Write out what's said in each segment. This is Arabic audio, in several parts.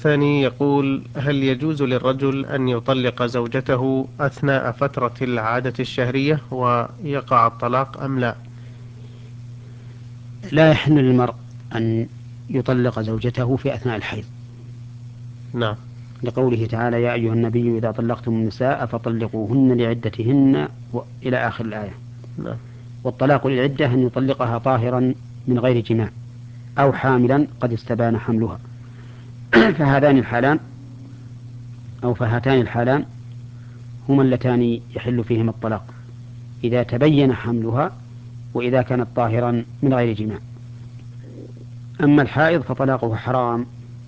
الثاني يقول: هل يجوز للرجل أن يطلق زوجته أثناء فترة العادة الشهرية ويقع الطلاق أم لا؟ لا يحل للمرء أن يطلق زوجته في أثناء الحيض، نعم. لقوله تعالى: يا أيها النبي إذا طلقتم النساء فطلقوهن لعدتهن إلى آخر الآية. نعم. والطلاق للعدة أن يطلقها طاهرا من غير جماع أو حاملا قد استبان حملها. فهذان الحالان أو فهاتان الحالان هما اللتان يحل فيهما الطلاق، إذا تبين حملها وإذا كانت طاهرا من غير جماع. أما الحائض فطلاقه حرام،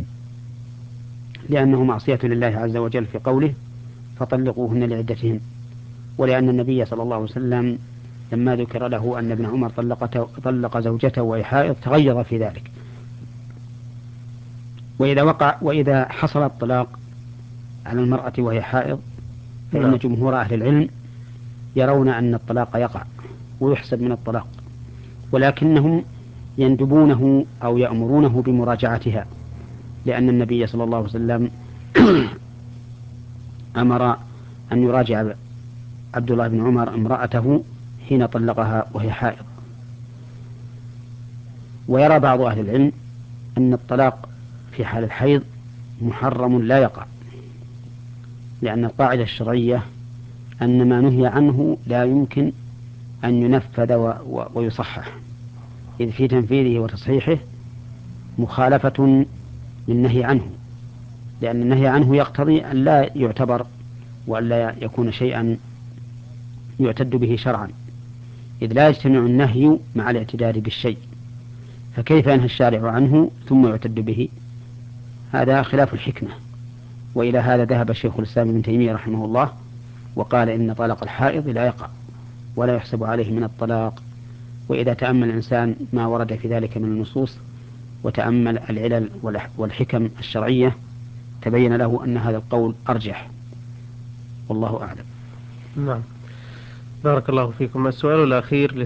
لأنه معصية لله عز وجل في قوله: فطلقوهن لعدتهن، ولأن النبي صلى الله عليه وسلم لما ذكر له أن ابن عمر طلق زوجته وهي حائض تغيظ في ذلك. وإذا حصل الطلاق على المرأة وهي حائض فإن نعم. جمهور أهل العلم يرون أن الطلاق يقع ويحسب من الطلاق، ولكنهم يندبونه أو يأمرونه بمراجعتها، لأن النبي صلى الله عليه وسلم أمر أن يراجع عبد الله بن عمر امرأته حين طلقها وهي حائض. ويرى بعض أهل العلم أن الطلاق في حال الحيض محرم لا يقع، لأن القاعدة الشرعية أن ما نهي عنه لا يمكن أن ينفذ ويصحح، إذ في تنفيذه وتصحيحه مخالفة للنهي عنه، لأن النهي عنه يقتضي أن لا يعتبر وأن لا يكون شيئا يعتد به شرعا، إذ لا يجتمع النهي مع الاعتداد بالشيء، فكيف ينهى الشارع عنه ثم يعتد به؟ هذا خلاف الحكمة. وإلى هذا ذهب شيخ الإسلام ابن تيمية رحمه الله وقال إن طلاق الحائض لا يقع ولا يحسب عليه من الطلاق. وإذا تأمل الإنسان ما ورد في ذلك من النصوص وتأمل العلل والحكم الشرعية تبين له أن هذا القول أرجح، والله أعلم. نعم. بارك الله فيكم. السؤال الأخير